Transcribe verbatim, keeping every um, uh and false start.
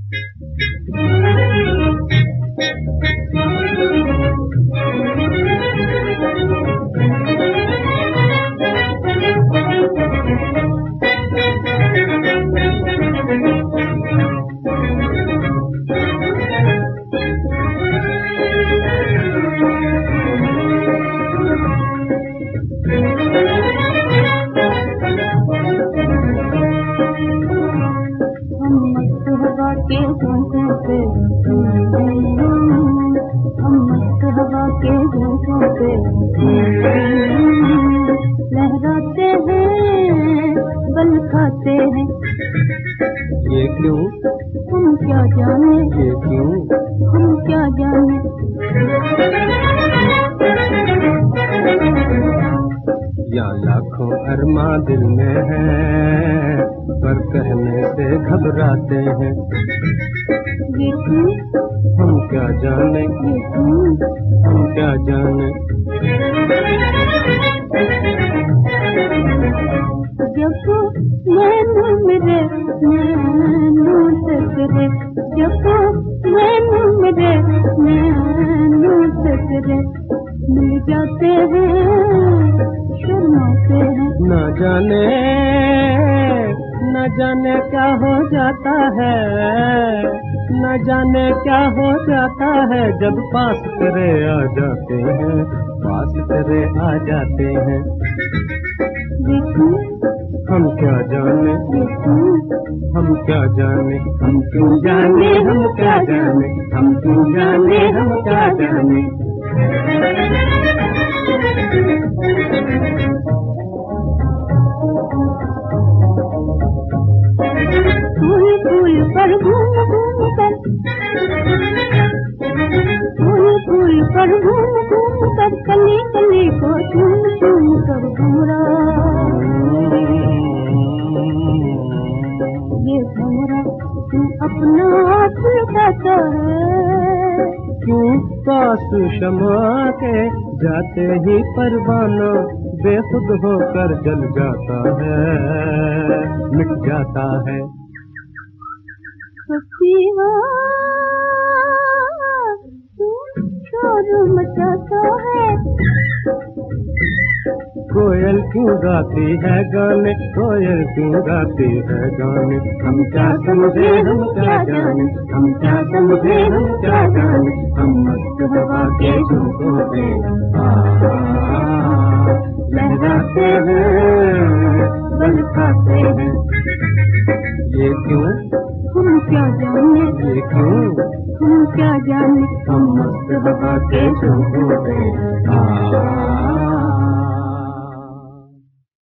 के झोंकों पे हम मस्त हवा के झोंकों पे लहराते हैं, बल खाते हैं। ये क्यों? हम क्या जाने। ये क्यों? हम क्या जाने। या लाखों अरमा दिल में है, पर कहने से घबराते हैं। ये क्यों? हम क्या जाने। ये क्यों? हम क्या जाने। जब नैनो मेरे नैनो टकरे, जब नैनो मेरे नैनो टकरे, मिल जाते हैं, शर्माते हैं। न जाने न जाने क्या हो जाता है, न जाने क्या हो जाता है, जब पास करे आ जाते हैं, पास करे आ जाते हैं। हम क्या जाने। हम क्या जाने। हम क्यों जाने। हम क्या जाने। हम क्यों जाने। हम क्या जाने। फूल फूल पर घूम घूम कर, फूल फूल पर घूम घूम कर, कली कली को चूम चूम कर घूमरा। ये घूमरा तू अपना आप लुटाता है। क्यों पास शमा के जाते ही परवाना बेखुद होकर जल जाता है, मिट जाता है। सखिया तू शोर मचाता है। कोयल क्यों गाती है गाने, कोयल क्यों गाती है गाने। हम क्या समझे। हम क्या जाने। हम क्या समझे। हम क्या जाने। हम मस्त हवा के झोंकों पे लहराते हैं, बल खाते हैं। ये क्यों? हम क्या जाने। ये क्यों? हम क्या जाने। हम मस्त हवा के झोंकों पे